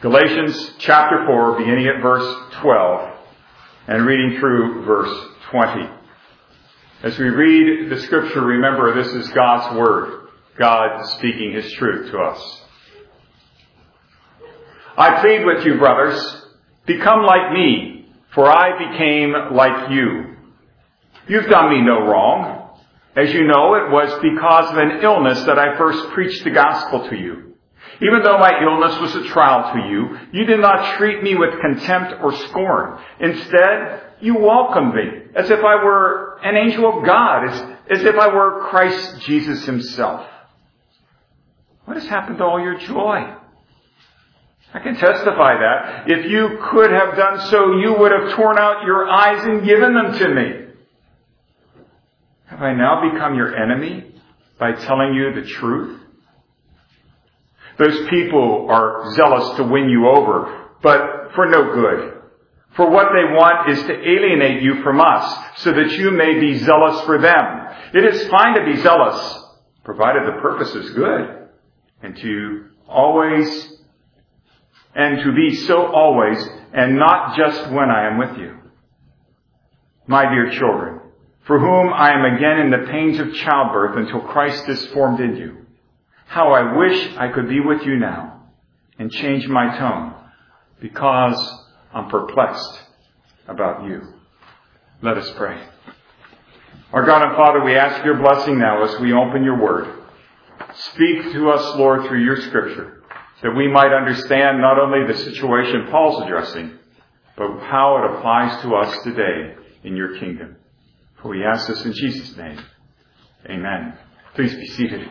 Galatians chapter 4, beginning at verse 12 and reading through verse 20. As we read the scripture, remember this is God's word, God speaking his truth to us. I plead with you, brothers, become like me, for I became like you. You've done me no wrong. As you know, it was because of an illness that I first preached the gospel to you. Even though my illness was a trial to you, you did not treat me with contempt or scorn. Instead, you welcomed me as if I were an angel of God, as if I were Christ Jesus himself. What has happened to all your joy? I can testify that if you could have done so, you would have torn out your eyes and given them to me. Have I now become your enemy by telling you the truth? Those people are zealous to win you over, but for no good. For what they want is to alienate you from us, so that you may be zealous for them. It is fine to be zealous, provided the purpose is good, and to be so always, and not just when I am with you. My dear children, for whom I am again in the pains of childbirth until Christ is formed in you. How I wish I could be with you now and change my tone, because I'm perplexed about you. Let us pray. Our God and Father, we ask your blessing now as we open your word. Speak to us, Lord, through your scripture, that we might understand not only the situation Paul's addressing, but how it applies to us today in your kingdom. For we ask this in Jesus' name. Amen. Please be seated.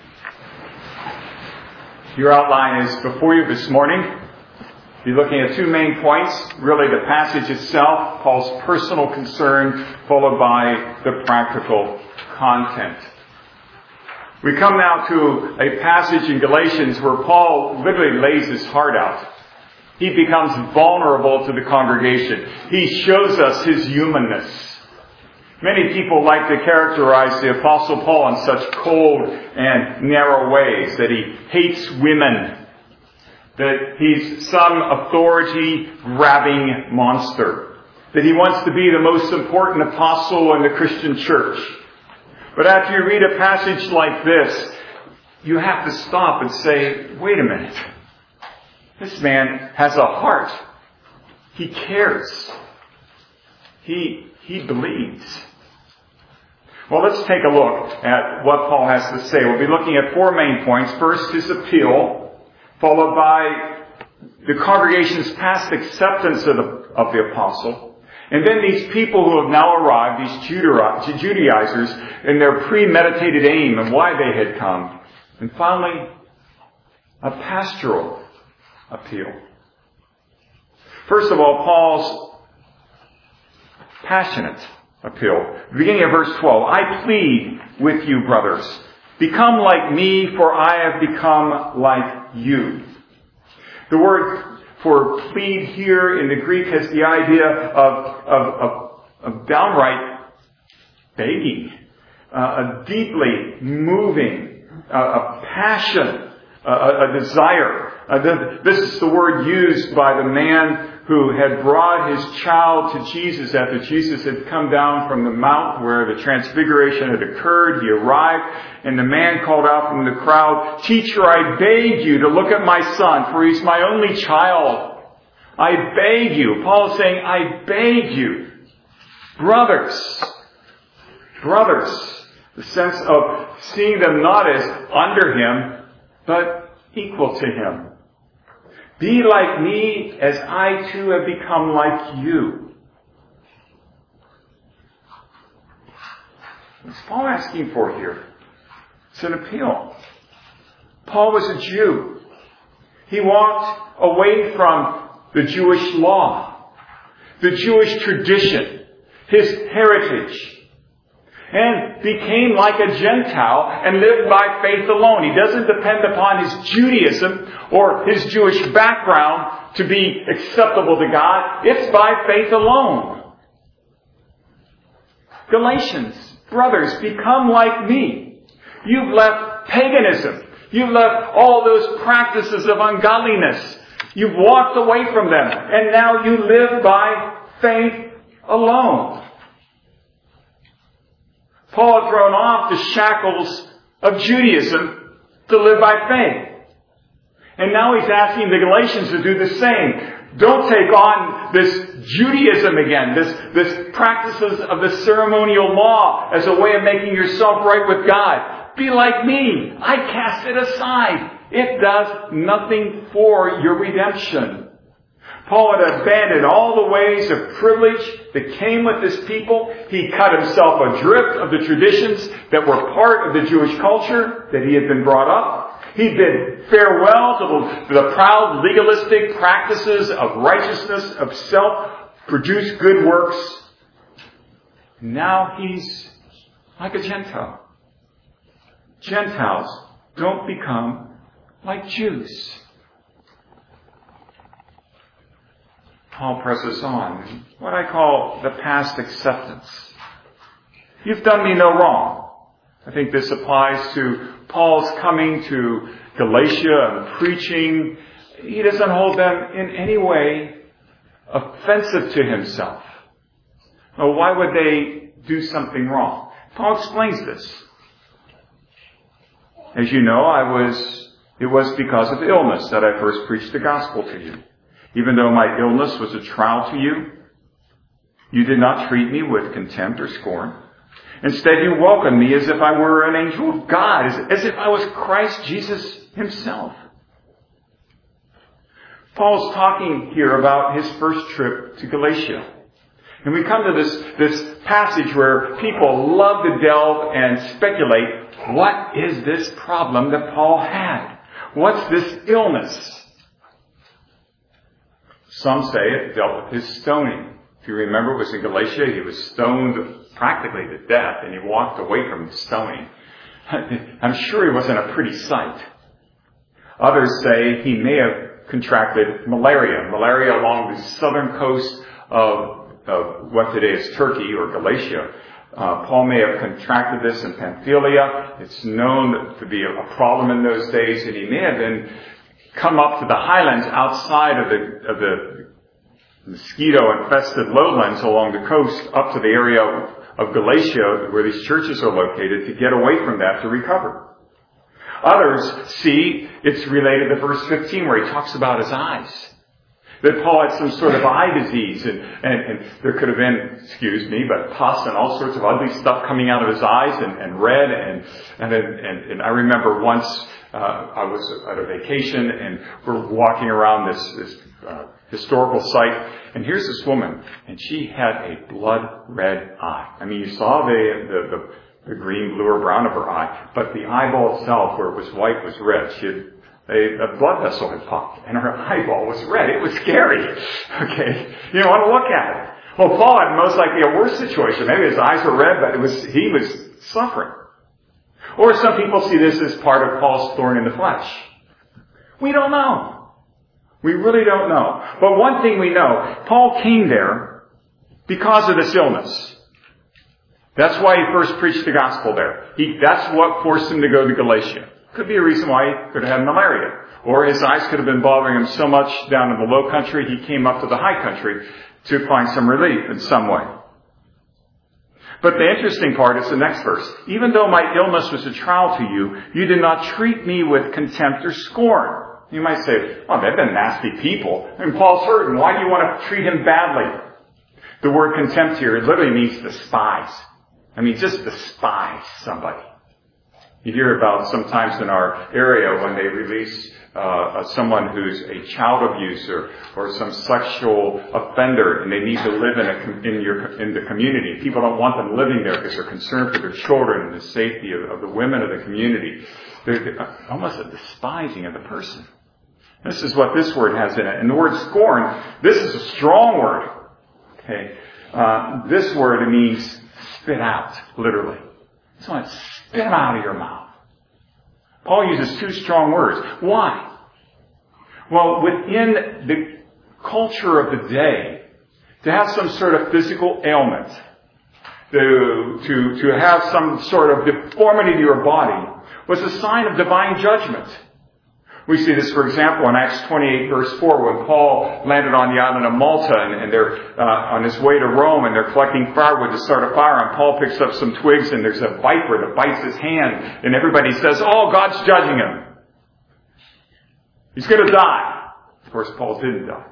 Your outline is before you this morning. You're looking at two main points. Really the passage itself, Paul's personal concern, followed by the practical content. We come now to a passage in Galatians where Paul literally lays his heart out. He becomes vulnerable to the congregation. He shows us his humanness. Many people like to characterize the Apostle Paul in such cold and narrow ways, that he hates women, that he's some authority-grabbing monster, that he wants to be the most important apostle in the Christian church. But after you read a passage like this, you have to stop and say, wait a minute. This man has a heart. He cares. He believes. Well, let's take a look at what Paul has to say. We'll be looking at four main points. First, his appeal, followed by the congregation's past acceptance of the apostle, and then these people who have now arrived, these Judaizers, and their premeditated aim and why they had come. And finally, a pastoral appeal. First of all, Paul's passionate appeal. Beginning of verse 12, I plead with you, brothers, become like me, for I have become like you. The word for plead here in the Greek has the idea of downright begging, a deeply moving, a passion, a desire. This is the word used by the man who had brought his child to Jesus after Jesus had come down from the mount where the transfiguration had occurred. He arrived, and the man called out from the crowd, Teacher, I beg you to look at my son, for he's my only child. I beg you. Paul is saying, I beg you. Brothers. The sense of seeing them not as under him, but equal to him. Be like me as I too have become like you. What's Paul asking for here? It's an appeal. Paul was a Jew. He walked away from the Jewish law, the Jewish tradition, his heritage, and became like a Gentile and lived by faith alone. He doesn't depend upon his Judaism or his Jewish background to be acceptable to God. It's by faith alone. Galatians, brothers, become like me. You've left paganism. You've left all those practices of ungodliness. You've walked away from them, and now you live by faith alone. Paul had thrown off the shackles of Judaism to live by faith. And now he's asking the Galatians to do the same. Don't take on this Judaism again, this practices of the ceremonial law as a way of making yourself right with God. Be like me. I cast it aside. It does nothing for your redemption. Paul had abandoned all the ways of privilege that came with this people. He cut himself adrift of the traditions that were part of the Jewish culture that he had been brought up. He bid farewell to the proud legalistic practices of righteousness, of self-produced good works. Now he's like a Gentile. Gentiles don't become like Jews. Paul presses on. What I call the past acceptance. You've done me no wrong. I think this applies to Paul's coming to Galatia and preaching. He doesn't hold them in any way offensive to himself. Well, why would they do something wrong? Paul explains this. As you know, it was because of illness that I first preached the gospel to you. Even though my illness was a trial to you, you did not treat me with contempt or scorn. Instead, you welcomed me as if I were an angel of God, as if I was Christ Jesus himself. Paul's talking here about his first trip to Galatia. And we come to this passage where people love to delve and speculate, what is this problem that Paul had? What's this illness? Some say it dealt with his stoning. If you remember, it was in Galatia. He was stoned practically to death, and he walked away from the stoning. I'm sure he wasn't a pretty sight. Others say he may have contracted malaria along the southern coast of what today is Turkey or Galatia. Paul may have contracted this in Pamphylia. It's known to be a problem in those days, and he may have been come up to the highlands outside of the mosquito-infested lowlands along the coast up to the area of Galatia where these churches are located to get away from that to recover. Others see it's related to verse 15 where he talks about his eyes. That Paul had some sort of eye disease and there could have been, but pus and all sorts of ugly stuff coming out of his eyes and red and I remember once I was at a vacation and we're walking around this historical site, and here's this woman, and she had a blood red eye. I mean, you saw the green, blue, or brown of her eye, but the eyeball itself, where it was white, was red. She had a blood vessel had popped, and her eyeball was red. It was scary. Okay, you don't want to look at it. Well, Paul had most likely a worse situation. Maybe his eyes were red, but he was suffering. Or some people see this as part of Paul's thorn in the flesh. We don't know. We really don't know. But one thing we know, Paul came there because of this illness. That's why he first preached the gospel there. That's what forced him to go to Galatia. Could be a reason why he could have had malaria. Or his eyes could have been bothering him so much down in the low country, he came up to the high country to find some relief in some way. But the interesting part is the next verse. Even though my illness was a trial to you, you did not treat me with contempt or scorn. You might say, oh, they've been nasty people. And Paul's hurting. Why do you want to treat him badly? The word contempt here, it literally means despise. I mean, just despise somebody. You hear about sometimes in our area when they release someone who's a child abuser or some sexual offender, and they need to live in the community. People don't want them living there because they're concerned for their children and the safety of the women of the community. They're almost a despising of the person. This is what this word has in it. And the word scorn, this is a strong word. Okay, this word means spit out, literally. So it's spit them out of your mouth. Paul uses two strong words. Why? Well, within the culture of the day, to have some sort of physical ailment, to have some sort of deformity to your body, was a sign of divine judgment. We see this, for example, in Acts 28, verse 4, when Paul landed on the island of Malta, and they're on his way to Rome, and they're collecting firewood to start a fire, and Paul picks up some twigs, and there's a viper that bites his hand, and everybody says, "Oh, God's judging him. He's going to die." Of course, Paul didn't die.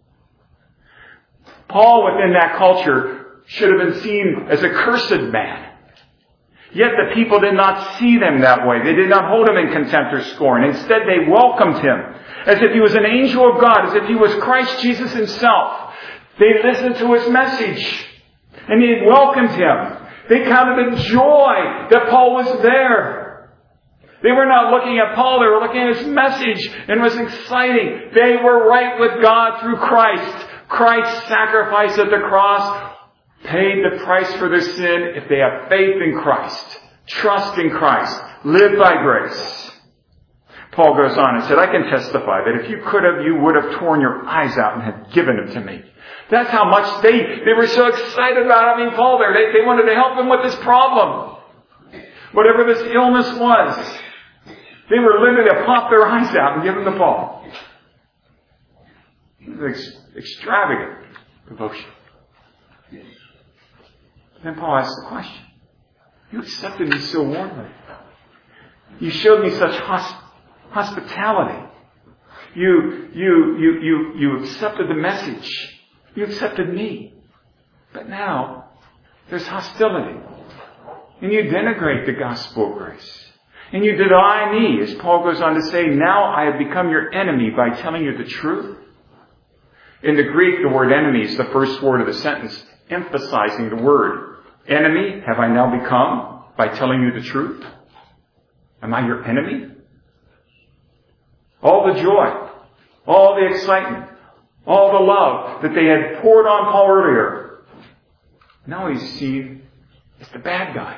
Paul, within that culture, should have been seen as a cursed man. Yet the people did not see them that way. They did not hold him in contempt or scorn. Instead, they welcomed him as if he was an angel of God, as if he was Christ Jesus himself. They listened to his message, and they welcomed him. They counted it joy that Paul was there. They were not looking at Paul, they were looking at his message, and it was exciting. They were right with God through Christ. Christ's sacrifice at the cross paid the price for their sin if they have faith in Christ, trust in Christ, live by grace. Paul goes on and said, "I can testify that if you could have, you would have torn your eyes out and had given them to me." That's how much they were so excited about having Paul there. They wanted to help him with this problem. Whatever this illness was, they were literally to pop their eyes out and give him to Paul. Extravagant devotion. Then Paul asks the question, "You accepted me so warmly. You showed me such hospitality. You accepted the message. You accepted me. But now there's hostility. And you denigrate the gospel of grace. And you deny me," as Paul goes on to say, "now I have become your enemy by telling you the truth." In the Greek, the word enemy is the first word of the sentence, emphasizing the word. Enemy have I now become by telling you the truth? Am I your enemy? All the joy, all the excitement, all the love that they had poured on Paul earlier, now he's seen as the bad guy.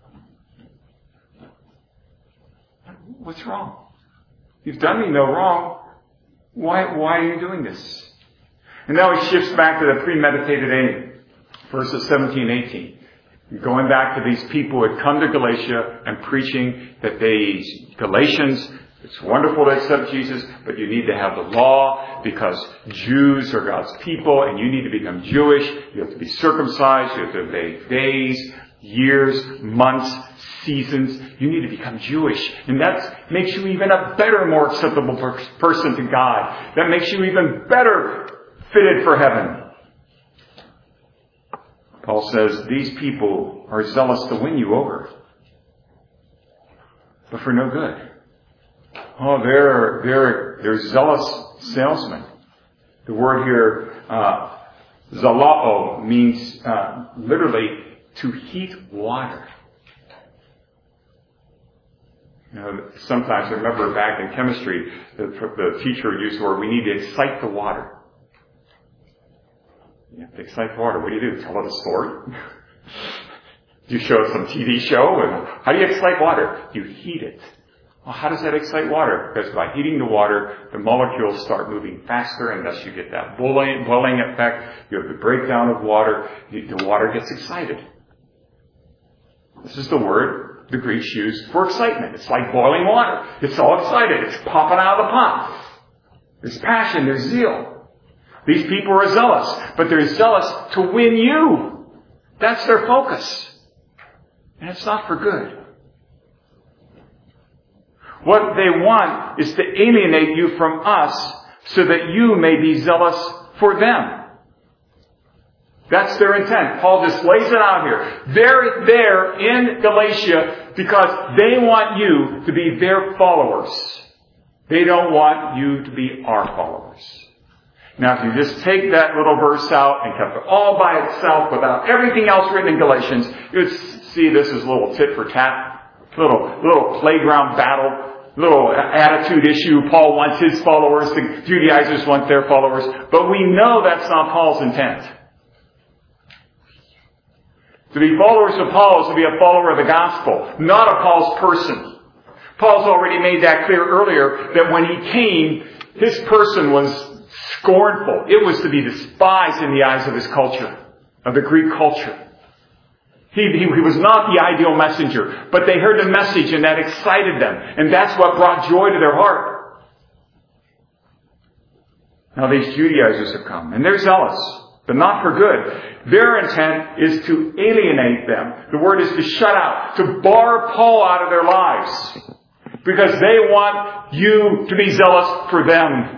What's wrong? You've done me no wrong. Why are you doing this? And now he shifts back to the premeditated aim. Verses 17 and 18. Going back to these people who had come to Galatia and preaching that Galatians, it's wonderful to accept Jesus, but you need to have the law because Jews are God's people and you need to become Jewish. You have to be circumcised. You have to obey days, years, months, seasons. You need to become Jewish. And that makes you even a better, more acceptable person to God. That makes you even better fitted for heaven. Paul says, these people are zealous to win you over, but for no good. Oh, they're zealous salesmen. The word here, zalao, means literally to heat water. You know, sometimes I remember back in chemistry, the teacher would use the word, we need to excite the water. You have to excite water. What do? Tell it a story? Do you show it some TV show? And how do you excite water? You heat it. Well, how does that excite water? Because by heating the water, the molecules start moving faster, and thus you get that boiling effect. You have the breakdown of water. The water gets excited. This is the word the Greeks use for excitement. It's like boiling water. It's all excited. It's popping out of the pot. There's passion. There's zeal. These people are zealous, but they're zealous to win you. That's their focus. And it's not for good. What they want is to alienate you from us so that you may be zealous for them. That's their intent. Paul just lays it out here. They're there in Galatia because they want you to be their followers. They don't want you to be our followers. Now, if you just take that little verse out and kept it all by itself without everything else written in Galatians, you would see this as a little tit for tat, little playground battle, little attitude issue. Paul wants his followers, the Judaizers want their followers, but we know that's not Paul's intent. To be followers of Paul is to be a follower of the gospel, not of Paul's person. Paul's already made that clear earlier that when he came, his person was scornful. It was to be despised in the eyes of his culture, of the Greek culture. He was not the ideal messenger, but they heard the message and that excited them. And that's what brought joy to their heart. Now these Judaizers have come, and they're zealous, but not for good. Their intent is to alienate them. The word is to shut out, to bar Paul out of their lives, because they want you to be zealous for them.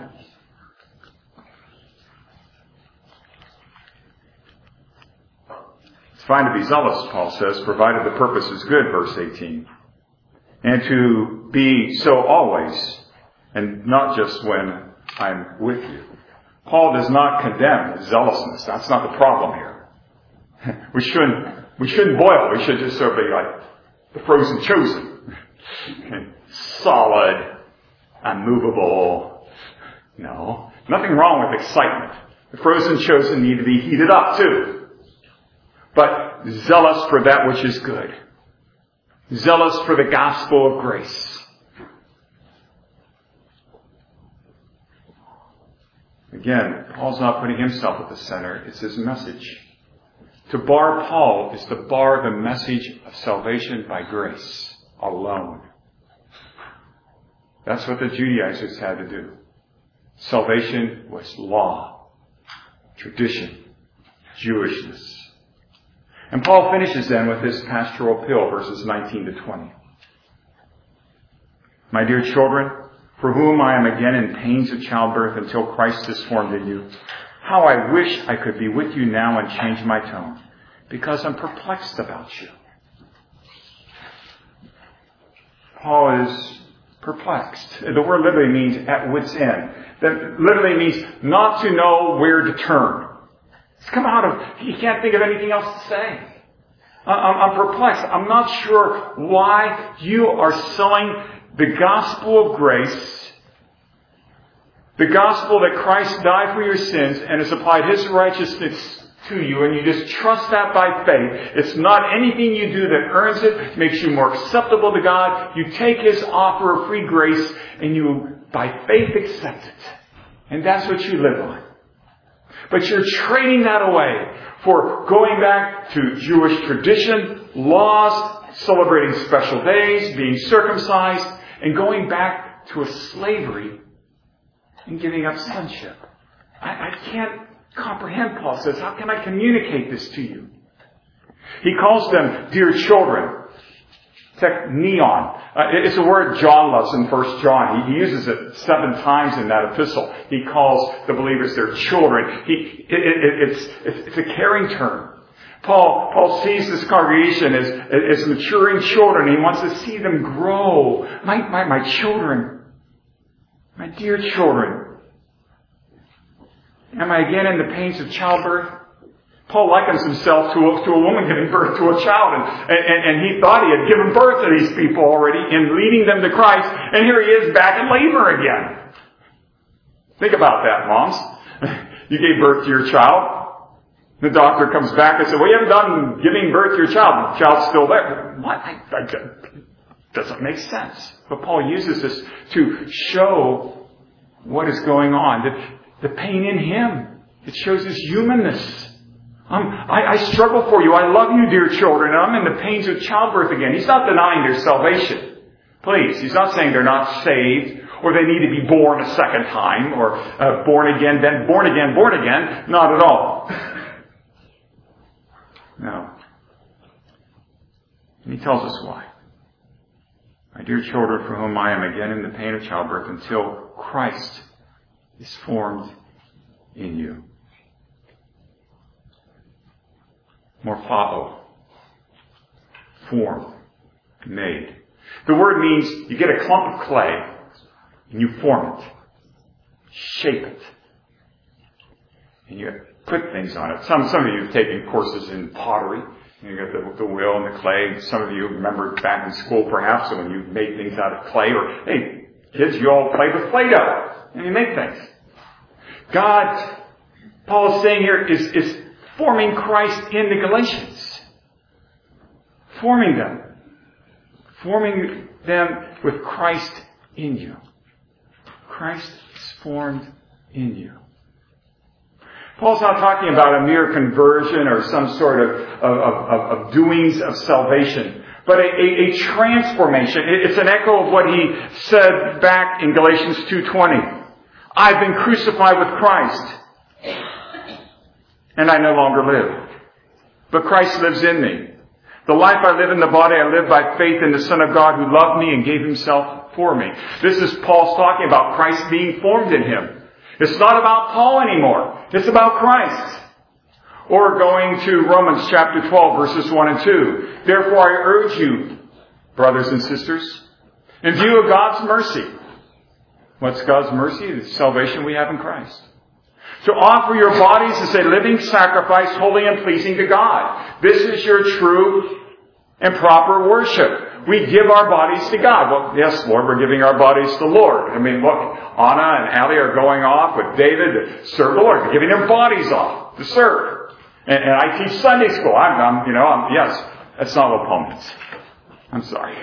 It's fine to be zealous, Paul says, provided the purpose is good, verse 18. And to be so always, and not just when I'm with you. Paul does not condemn zealousness. That's not the problem here. We shouldn't boil. We should just sort of be like the frozen chosen. Solid, unmovable. No. Nothing wrong with excitement. The frozen chosen need to be heated up too. But zealous for that which is good. Zealous for the gospel of grace. Again, Paul's not putting himself at the center. It's his message. To bar Paul is to bar the message of salvation by grace alone. That's what the Judaizers had to do. Salvation was law, tradition, Jewishness. And Paul finishes then with this pastoral appeal, verses 19 to 20. My dear children, for whom I am again in pains of childbirth until Christ is formed in you, how I wish I could be with you now and change my tone, because I'm perplexed about you. Paul is perplexed. The word literally means at wit's end. That literally means not to know where to turn. It's come out of, he can't think of anything else to say. I'm perplexed. I'm not sure why you are selling the gospel of grace, the gospel that Christ died for your sins and has applied His righteousness to you, and you just trust that by faith. It's not anything you do that earns it, makes you more acceptable to God. You take His offer of free grace and you, by faith, accept it. And that's what you live on. But you're trading that away for going back to Jewish tradition, laws, celebrating special days, being circumcised, and going back to a slavery and giving up sonship. I can't comprehend, Paul says. How can I communicate this to you? He calls them dear children. Tekneon. It's a word John loves in 1 John. He uses it 7 times in that epistle. He calls the believers their children. It's a caring term. Paul sees this congregation as maturing children. He wants to see them grow. My children. My dear children. Am I again in the pains of childbirth? Paul likens himself to a woman giving birth to a child. And he thought he had given birth to these people already in leading them to Christ. And here he is back in labor again. Think about that, moms. You gave birth to your child. The doctor comes back and says, well, you haven't done giving birth to your child. The child's still there. What? Doesn't make sense. But Paul uses this to show what is going on. The pain in him. It shows his humanness. I struggle for you. I love you, dear children. And I'm in the pains of childbirth again. He's not denying their salvation. Please. He's not saying they're not saved or they need to be born a second time or born again, then born again, born again. Not at all. No. And he tells us why. My dear children, for whom I am again in the pain of childbirth until Christ is formed in you. Morphao. Form. Made. The word means you get a clump of clay and you form it. Shape it. And you put things on it. Some of you have taken courses in pottery. You got the wheel and the clay. Some of you remember back in school perhaps when you made things out of clay. Or, hey, kids, you all play with Play-Doh. And you make things. God, Paul is saying here, is forming Christ in the Galatians. Forming them. Forming them with Christ in you. Christ is formed in you. Paul's not talking about a mere conversion or some sort of doings of salvation, but a transformation. It's an echo of what he said back in Galatians 2:20. I've been crucified with Christ, and I no longer live, but Christ lives in me. The life I live in the body, I live by faith in the Son of God who loved me and gave himself for me. This is Paul's talking about Christ being formed in him. It's not about Paul anymore. It's about Christ. Or going to Romans chapter 12, verses 1 and 2. Therefore I urge you, brothers and sisters, in view of God's mercy. What's God's mercy? The salvation we have in Christ. To offer your bodies as a living sacrifice, holy and pleasing to God. This is your true and proper worship. We give our bodies to God. Well, yes, Lord, we're giving our bodies to the Lord. I mean, look, Anna and Ali are going off with David to serve the Lord. They're giving their bodies off to serve. And I teach Sunday school. Yes, that's not what Paul means. I'm sorry.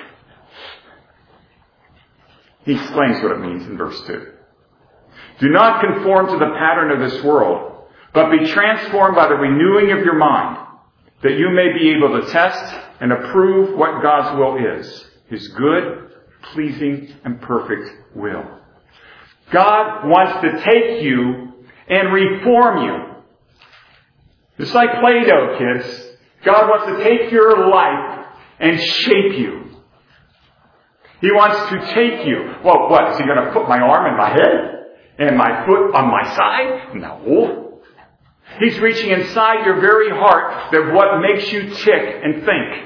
He explains what it means in verse 2. Do not conform to the pattern of this world, but be transformed by the renewing of your mind, that you may be able to test and approve what God's will is, His good, pleasing, and perfect will. God wants to take you and reform you. It's like Play-Doh, kids. God wants to take your life and shape you. He wants to take you. Well, what? Is He going to put my arm in my head? And my foot on my side? No. He's reaching inside your very heart that what makes you tick and think.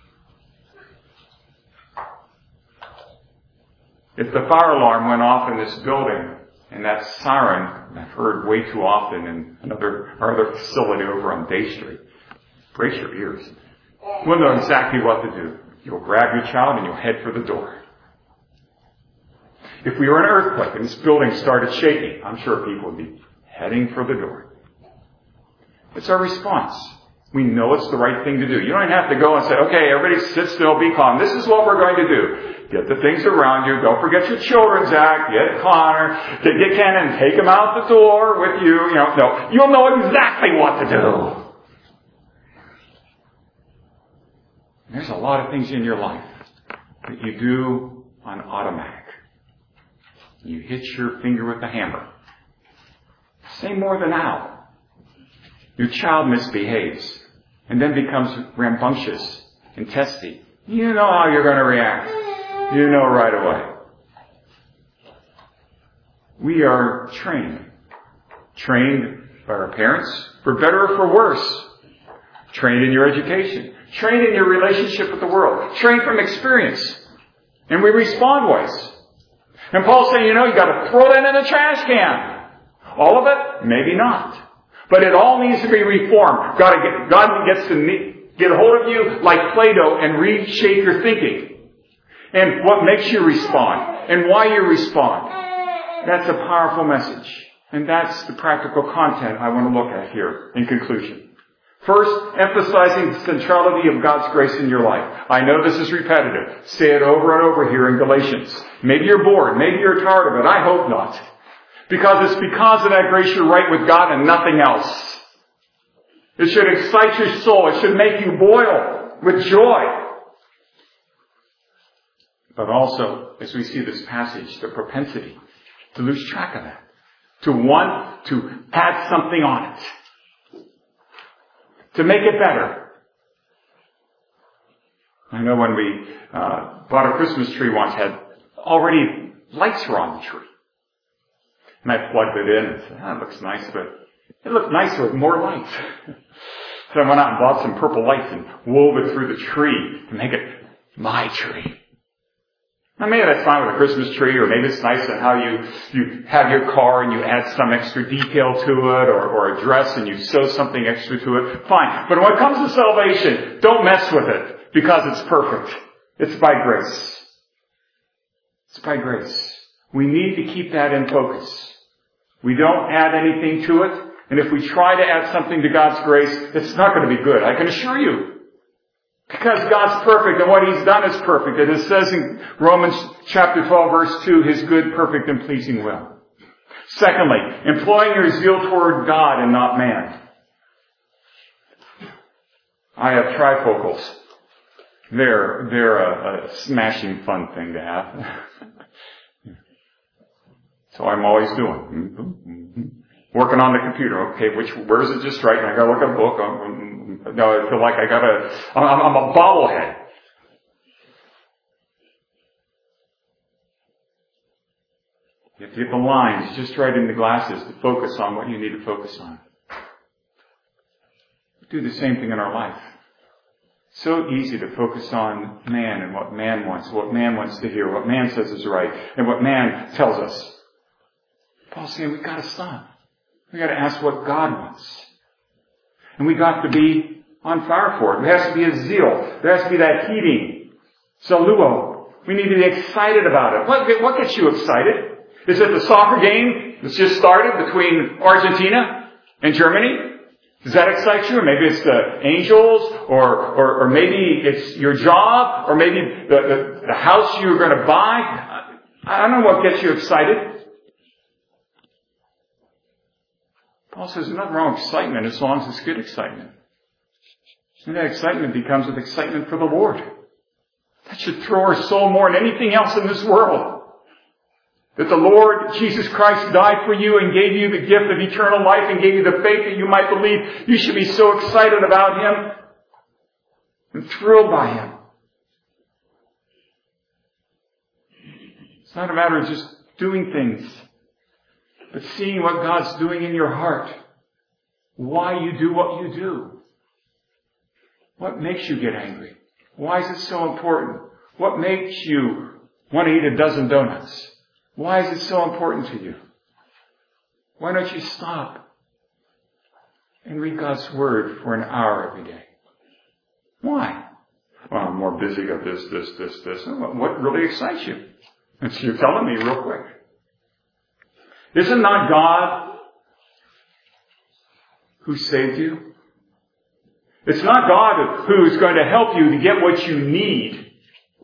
If the fire alarm went off in this building, and that siren I've heard way too often in our other facility over on Day Street, brace your ears. We'll know exactly what to do. You'll grab your child and you'll head for the door. If we were in an earthquake and this building started shaking, I'm sure people would be heading for the door. It's our response. We know it's the right thing to do. You don't have to go and say, okay, everybody sit still, be calm. This is what we're going to do. Get the things around you. Don't forget your children's act. Get Connor. Get Ken and take him out the door with you. No. You'll know exactly what to do. There's a lot of things in your life that you do on automatic. You hit your finger with the hammer. Say more than now. Your child misbehaves and then becomes rambunctious and testy. You know how you're going to react. You know right away. We are trained. Trained by our parents, for better or for worse. Trained in your education. Trained in your relationship with the world. Trained from experience. And we respond ways. And Paul's saying, you got to throw that in the trash can. All of it? Maybe not. But it all needs to be reformed. God gets to get a hold of you like Play-Doh and reshape your thinking. And what makes you respond. And why you respond. That's a powerful message. And that's the practical content I want to look at here in conclusion. First, emphasizing the centrality of God's grace in your life. I know this is repetitive. Say it over and over here in Galatians. Maybe you're bored. Maybe you're tired of it. I hope not. Because it's because of that grace you're right with God and nothing else. It should excite your soul. It should make you boil with joy. But also, as we see this passage, the propensity to lose track of that. To want to add something on it. To make it better. I know when we bought a Christmas tree once, already lights were on the tree. And I plugged it in and said, it looks nice, but it looked nicer with more lights. So I went out and bought some purple lights and wove it through the tree to make it my tree. Now maybe that's fine with a Christmas tree, or maybe it's nice on how you have your car and you add some extra detail to it, or a dress and you sew something extra to it. Fine. But when it comes to salvation, don't mess with it because it's perfect. It's by grace. It's by grace. We need to keep that in focus. We don't add anything to it. And if we try to add something to God's grace, it's not going to be good. I can assure you. Because God's perfect and what He's done is perfect. And it says in Romans chapter 12 verse 2, His good, perfect, and pleasing will. Secondly, employing your zeal toward God and not man. I have trifocals. They're a smashing fun thing to have. So I'm always doing. Working on the computer. Okay, where is it just right? And I gotta look at a book. No, I feel like I'm a bobblehead. You have to get the lines just right in the glasses to focus on what you need to focus on. Do the same thing in our life. So easy to focus on man and what man wants to hear, what man says is right, and what man tells us. Paul's saying we've got to stop. We've got to ask what God wants. And we've got to be on fire for it. There has to be a zeal. There has to be that heating. Saluo. We need to be excited about it. What gets you excited? Is it the soccer game that's just started between Argentina and Germany? Does that excite you? Or maybe it's the Angels, or maybe it's your job, or maybe the house you're going to buy. I don't know what gets you excited. Paul says there's nothing wrong with excitement as long as it's good excitement. And that excitement becomes an excitement for the Lord. That should throw our soul more than anything else in this world. That the Lord Jesus Christ died for you and gave you the gift of eternal life and gave you the faith that you might believe. You should be so excited about Him and thrilled by Him. It's not a matter of just doing things, but seeing what God's doing in your heart. Why you do what you do. What makes you get angry? Why is it so important? What makes you want to eat a dozen donuts? Why is it so important to you? Why don't you stop and read God's Word for an hour every day? Why? Well, I'm more busy with this. What really excites you? And so you're telling me real quick. Isn't not God who saved you? It's not God who's going to help you to get what you need.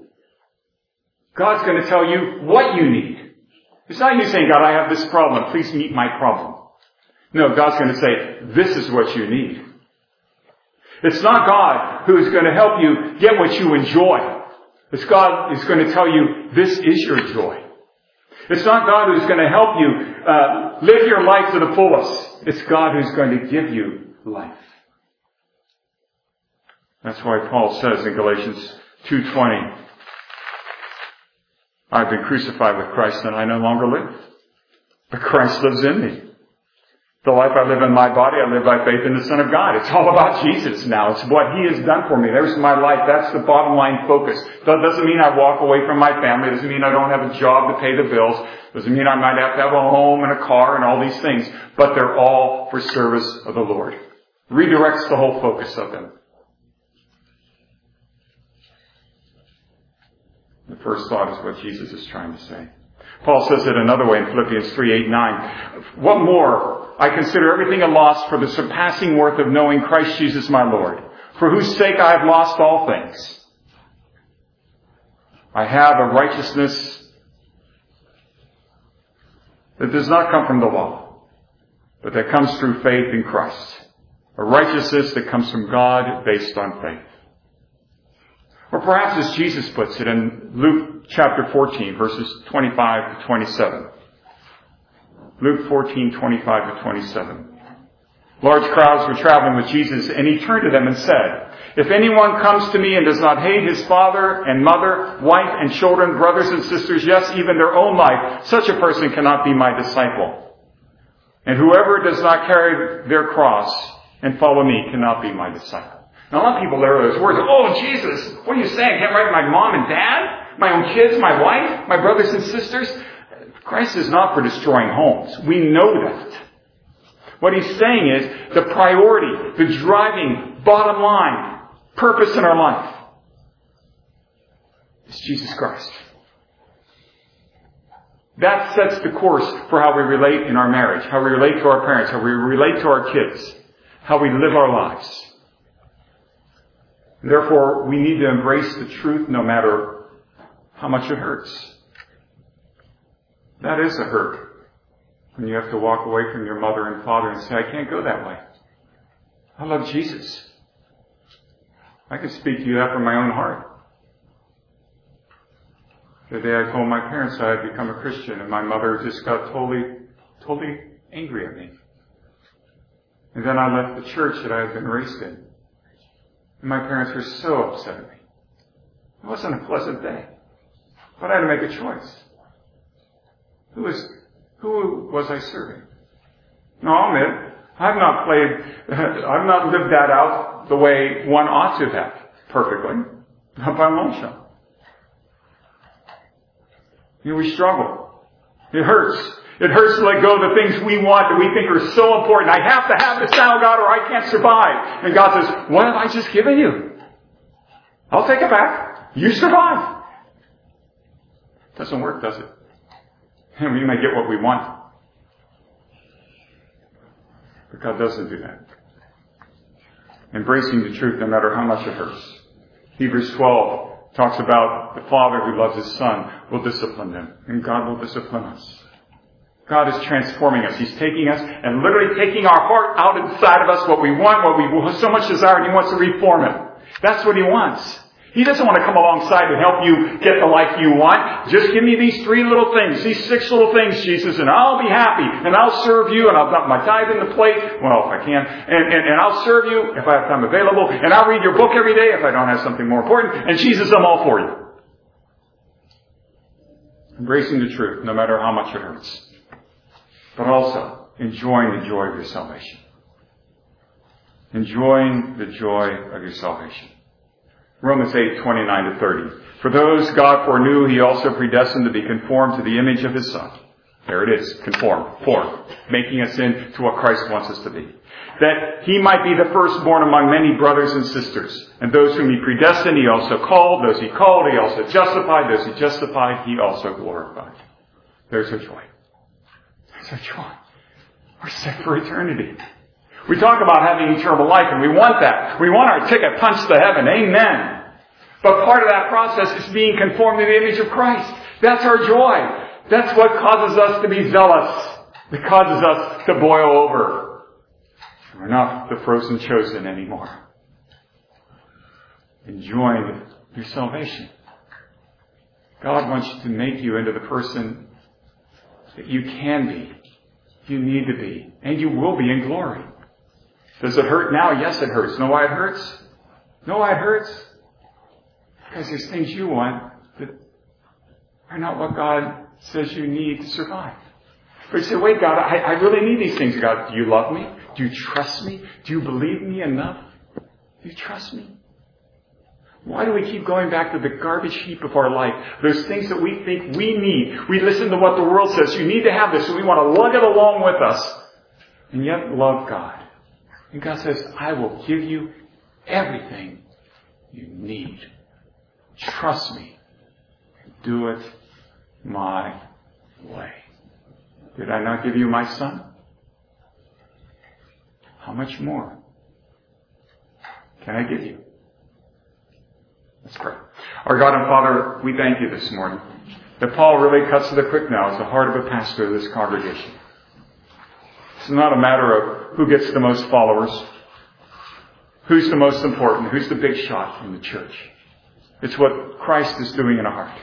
God's going to tell you what you need. It's not you saying, God, I have this problem. Please meet my problem. No, God's going to say, this is what you need. It's not God who is going to help you get what you enjoy. It's God who's going to tell you, this is your joy. It's not God who's going to help you live your life to the fullest. It's God who's going to give you life. That's why Paul says in Galatians 2:20, I've been crucified with Christ and I no longer live, but Christ lives in me. The life I live in my body, I live by faith in the Son of God. It's all about Jesus now. It's what He has done for me. There's my life. That's the bottom line focus. That doesn't mean I walk away from my family. It doesn't mean I don't have a job to pay the bills. It doesn't mean I might have to have a home and a car and all these things. But they're all for service of the Lord. Redirects the whole focus of them. The first thought is what Jesus is trying to say. Paul says it another way in Philippians 3:8-9. What more? I consider everything a loss for the surpassing worth of knowing Christ Jesus my Lord, for whose sake I have lost all things. I have a righteousness that does not come from the law, but that comes through faith in Christ. A righteousness that comes from God based on faith. Or perhaps as Jesus puts it in Luke chapter 14, verses 25 to 27. Luke 14:25 to 27. Large crowds were traveling with Jesus, and He turned to them and said, if anyone comes to me and does not hate his father and mother, wife and children, brothers and sisters, yes, even their own life, such a person cannot be my disciple. And whoever does not carry their cross and follow me cannot be my disciple. Now, a lot of people hear those words, oh, Jesus, what are you saying? I can't write my mom and dad, my own kids, my wife, my brothers and sisters? Christ is not for destroying homes. We know that. What He's saying is the priority, the driving, bottom line, purpose in our life is Jesus Christ. That sets the course for how we relate in our marriage, how we relate to our parents, how we relate to our kids, how we live our lives. Therefore, we need to embrace the truth no matter how much it hurts. That is a hurt. When you have to walk away from your mother and father and say, I can't go that way. I love Jesus. I can speak to you that from my own heart. The day I told my parents I had become a Christian, and my mother just got totally angry at me. And then I left the church that I had been raised in. And my parents were so upset at me. It wasn't a pleasant day. But I had to make a choice. Who was I serving? No, I'll admit, I've not lived that out the way one ought to have perfectly. Not by a long shot. We struggle. It hurts. It hurts to let go of the things we want that we think are so important. I have to have this now, God, or I can't survive. And God says, what have I just given you? I'll take it back. You survive. Doesn't work, does it? And we may get what we want. But God doesn't do that. Embracing the truth no matter how much it hurts. Hebrews 12 talks about the Father who loves His Son will discipline them. And God will discipline us. God is transforming us. He's taking us and literally taking our heart out inside of us, what we want, what we so much desire, and He wants to reform it. That's what He wants. He doesn't want to come alongside and help you get the life you want. Just give me these 3 little things, these 6 little things, Jesus, and I'll be happy, and I'll serve you, and I'll dump my tithe in the plate, well, if I can, and I'll serve you if I have time available, and I'll read your book every day if I don't have something more important, and Jesus, I'm all for you. Embracing the truth, no matter how much it hurts. But also, enjoying the joy of your salvation. Enjoying the joy of your salvation. Romans 8:29-30. For those God foreknew, He also predestined to be conformed to the image of His Son. There it is. Conform. Form. Making us into what Christ wants us to be. That He might be the firstborn among many brothers and sisters. And those whom He predestined, He also called. Those He called, He also justified. Those He justified, He also glorified. There's our joy. There's our joy. We're set for eternity. We talk about having eternal life, and we want that. We want our ticket punched to heaven. Amen. But part of that process is being conformed to the image of Christ. That's our joy. That's what causes us to be zealous. It causes us to boil over. We're not the frozen chosen anymore. Enjoying your salvation. God wants to make you into the person that you can be, you need to be, and you will be in glory. Does it hurt now? Yes, it hurts. Know why it hurts? Know why it hurts? Because there's things you want that are not what God says you need to survive. But you say, wait, God, I really need these things. God, do you love me? Do you trust me? Do you believe me enough? Do you trust me? Why do we keep going back to the garbage heap of our life? Those things that we think we need. We listen to what the world says. You need to have this, and we want to lug it along with us. And yet love God. And God says, I will give you everything you need. Trust me. Do it my way. Did I not give you my Son? How much more can I give you? Let's pray. Our God and Father, we thank you this morning that Paul really cuts to the quick now as the heart of a pastor of this congregation. It's not a matter of who gets the most followers, who's the most important, who's the big shot in the church. It's what Christ is doing in our heart.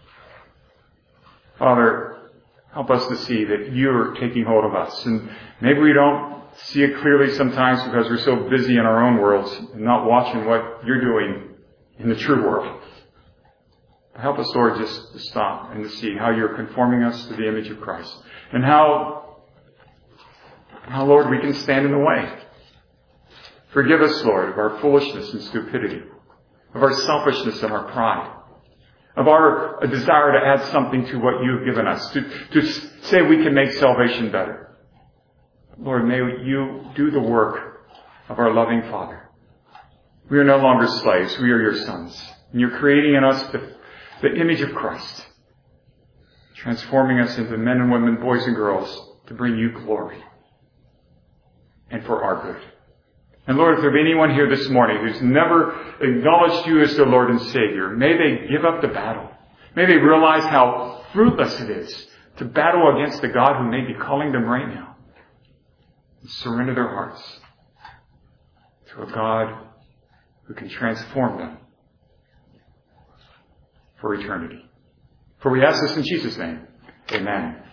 Father, help us to see that you're taking hold of us. And maybe we don't see it clearly sometimes because we're so busy in our own worlds and not watching what you're doing in the true world. Help us, Lord, just to stop and to see how you're conforming us to the image of Christ. And how, Lord, we can stand in the way. Forgive us, Lord, of our foolishness and stupidity, of our selfishness and our pride, of our desire to add something to what you've given us, to say we can make salvation better. Lord, may you do the work of our loving Father. We are no longer slaves. We are your sons. And you're creating in us the image of Christ, transforming us into men and women, boys and girls, to bring you glory and for our good. And Lord, if there be anyone here this morning who's never acknowledged you as their Lord and Savior, may they give up the battle. May they realize how fruitless it is to battle against the God who may be calling them right now. And surrender their hearts to a God who can transform them for eternity. For we ask this in Jesus' name. Amen.